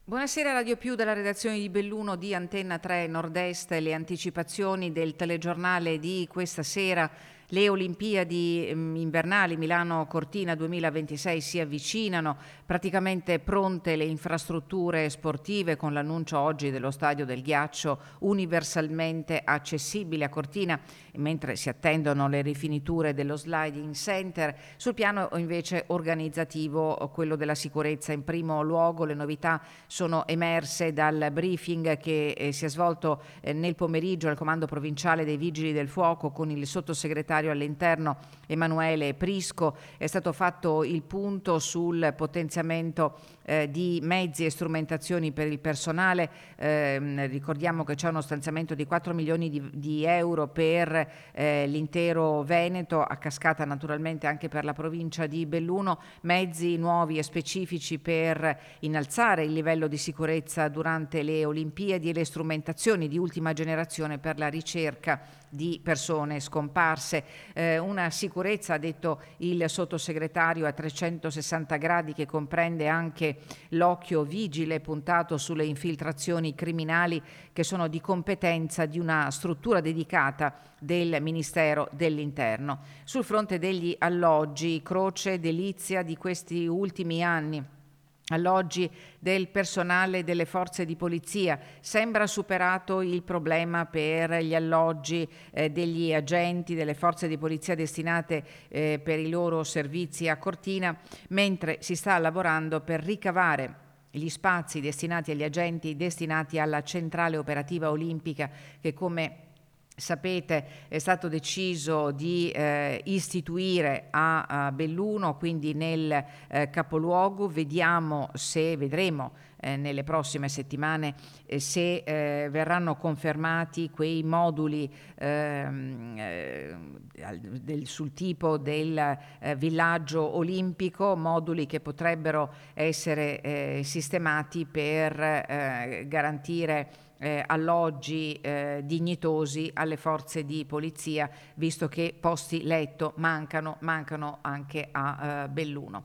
Buonasera Radio Più dalla redazione di Belluno di Antenna 3 Nord-Est, le anticipazioni del telegiornale di questa sera. Le Olimpiadi invernali Milano-Cortina 2026 si avvicinano, praticamente pronte le infrastrutture sportive con l'annuncio oggi dello Stadio del Ghiaccio universalmente accessibile a Cortina, mentre si attendono le rifiniture dello sliding center. Sul piano invece organizzativo, quello della sicurezza in primo luogo, le novità sono emerse dal briefing che si è svolto nel pomeriggio al Comando Provinciale dei Vigili del Fuoco con il sottosegretario all'interno Emanuele Prisco. È stato fatto il punto sul potenziamento di mezzi e strumentazioni per il personale. Ricordiamo che c'è uno stanziamento di 4 milioni di euro per l'intero Veneto, a cascata naturalmente anche per la provincia di Belluno, mezzi nuovi e specifici per innalzare il livello di sicurezza durante le Olimpiadi e le strumentazioni di ultima generazione per la ricerca di persone scomparse. Una sicurezza, ha detto il sottosegretario, a 360 gradi che comprende anche l'occhio vigile puntato sulle infiltrazioni criminali che sono di competenza di una struttura dedicata del Ministero dell'Interno. Sul fronte degli alloggi, croce delizia di questi ultimi anni. Alloggi del personale delle forze di polizia. Sembra superato il problema per gli alloggi degli agenti delle forze di polizia destinate per i loro servizi a Cortina, mentre si sta lavorando per ricavare gli spazi destinati agli agenti destinati alla centrale operativa olimpica che, come sapete, è stato deciso di istituire a Belluno, quindi nel capoluogo. Vedremo nelle prossime settimane se verranno confermati quei moduli sul tipo del villaggio olimpico, moduli che potrebbero essere sistemati per garantire alloggi dignitosi alle forze di polizia, visto che posti letto mancano anche a Belluno.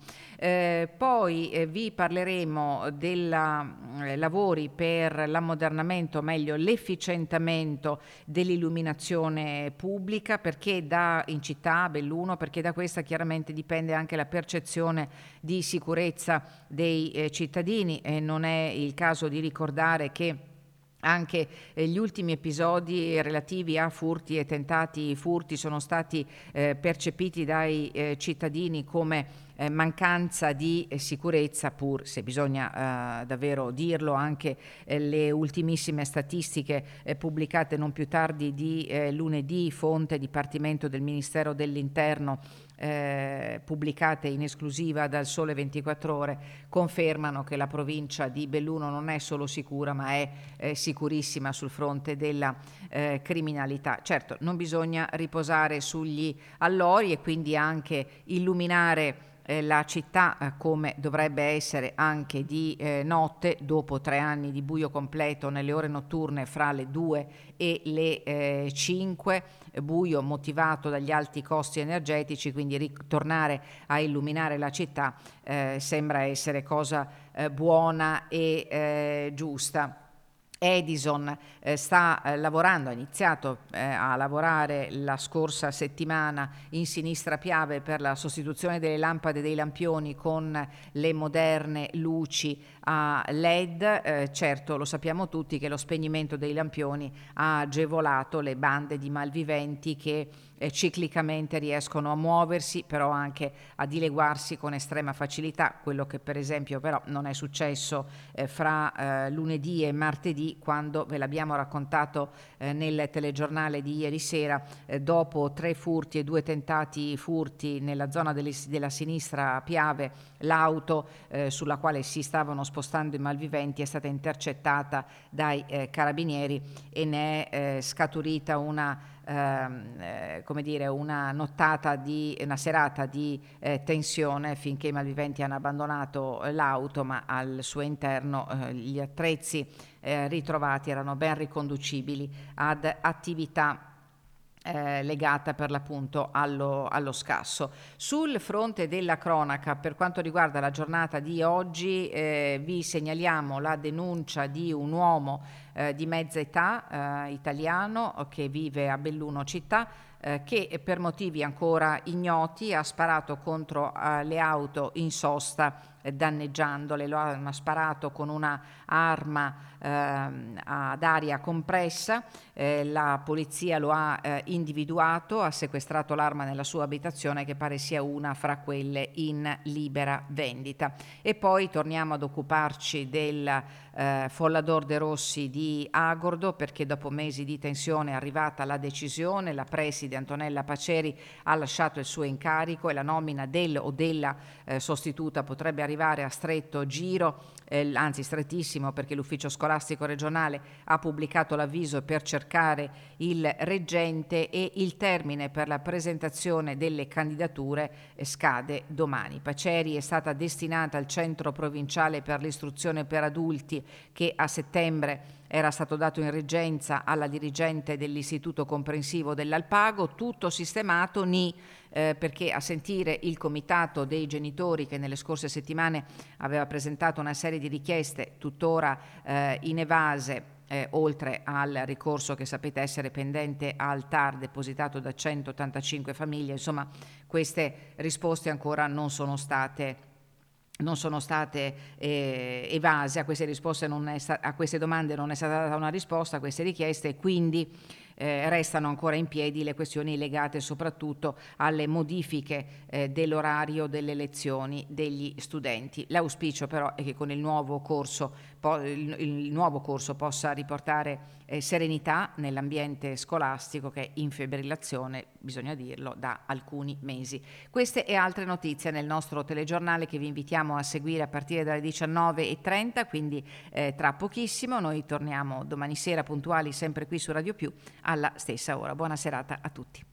Poi vi parleremo dei lavori per l'ammodernamento, meglio l'efficientamento dell'illuminazione pubblica, perché in città, a Belluno, perché da questa chiaramente dipende anche la percezione di sicurezza dei cittadini, e non è il caso di ricordare che anche gli ultimi episodi relativi a furti e tentati furti sono stati percepiti dai cittadini come mancanza di sicurezza, pur se bisogna davvero dirlo, anche le ultimissime statistiche pubblicate non più tardi di lunedì, fonte Dipartimento del Ministero dell'Interno, pubblicate in esclusiva dal Sole 24 Ore, confermano che la provincia di Belluno non è solo sicura, ma è sicurissima sul fronte della criminalità. Certo, non bisogna riposare sugli allori e quindi anche illuminare la città come dovrebbe essere anche di notte, dopo 3 anni di buio completo nelle ore notturne fra le 2 e le 5, buio motivato dagli alti costi energetici, quindi ritornare a illuminare la città sembra essere cosa buona e giusta. Edison ha iniziato a lavorare la scorsa settimana in Sinistra Piave per la sostituzione delle lampade e dei lampioni con le moderne luci a LED. Certo, lo sappiamo tutti che lo spegnimento dei lampioni ha agevolato le bande di malviventi che ciclicamente riescono a muoversi, però anche a dileguarsi con estrema facilità, quello che per esempio però non è successo fra lunedì e martedì, quando ve l'abbiamo raccontato nel telegiornale di ieri sera, dopo 3 furti e 2 tentati furti nella zona della Sinistra Piave, l'auto sulla quale si stavano spostando i malviventi è stata intercettata dai carabinieri e ne è scaturita una serata di tensione, finché i malviventi hanno abbandonato l'auto, ma al suo interno gli attrezzi ritrovati erano ben riconducibili ad attività legata per l'appunto allo scasso. Sul fronte della cronaca, per quanto riguarda la giornata di oggi, vi segnaliamo la denuncia di un uomo di mezza età italiano che vive a Belluno città, che per motivi ancora ignoti ha sparato contro le auto in sosta, danneggiandole. Lo hanno sparato con una arma ad aria compressa. La polizia lo ha individuato, ha sequestrato l'arma nella sua abitazione, che pare sia una fra quelle in libera vendita. E poi torniamo ad occuparci del Follador de Rossi di Agordo, perché dopo mesi di tensione è arrivata la decisione. La preside Antonella Paceri ha lasciato il suo incarico e la nomina del o della sostituta potrebbe arrivare a stretto giro, anzi strettissimo, perché l'ufficio scolastico regionale ha pubblicato l'avviso per cercare il reggente e il termine per la presentazione delle candidature scade domani. Paceri è stata destinata al centro provinciale per l'istruzione per adulti, che a settembre era stato dato in reggenza alla dirigente dell'istituto comprensivo dell'Alpago, tutto sistemato perché a sentire il comitato dei genitori, che nelle scorse settimane aveva presentato una serie di richieste tuttora inevase, oltre al ricorso che sapete essere pendente al TAR depositato da 185 famiglie, insomma queste risposte ancora non sono state evase, a queste risposte a queste domande non è stata data una risposta, a queste richieste, e quindi restano ancora in piedi le questioni legate soprattutto alle modifiche dell'orario delle lezioni degli studenti. L'auspicio però è che con il nuovo corso possa riportare serenità nell'ambiente scolastico, che è in fibrillazione, bisogna dirlo, da alcuni mesi. Queste e altre notizie nel nostro telegiornale, che vi invitiamo a seguire a partire dalle 19:30, quindi tra pochissimo. Noi torniamo domani sera puntuali, sempre qui su Radio Più alla stessa ora. Buona serata a tutti.